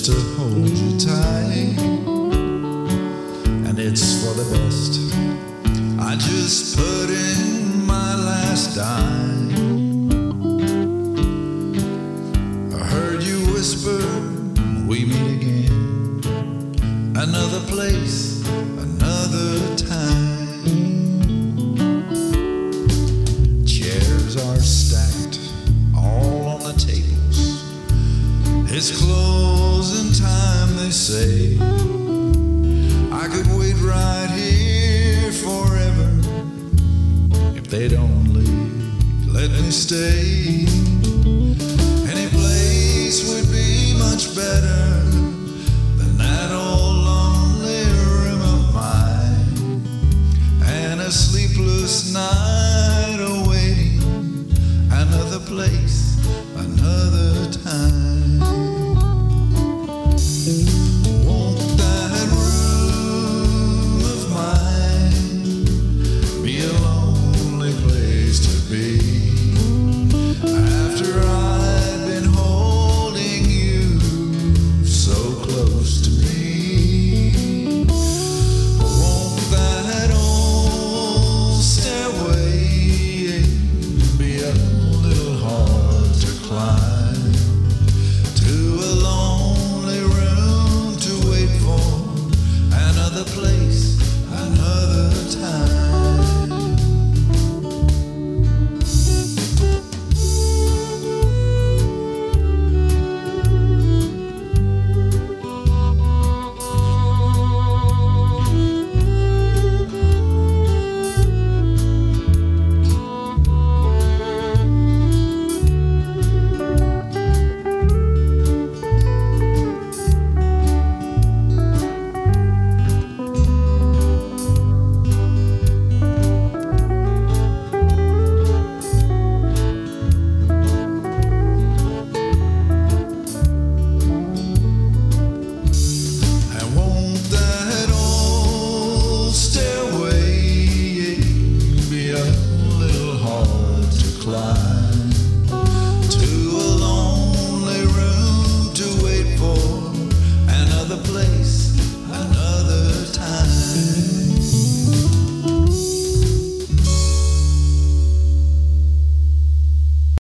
just to hold you tight, and it's for the best. I just put in my last dime. I heard you whisper, we meet again, another place, another time. Chairs are stacked all on the tables. It's closing time, they say. I could wait right here forever. If they'd only let me stay. Any place would be much better than that old lonely room of mine, and a sleepless night awaiting, another place, another time.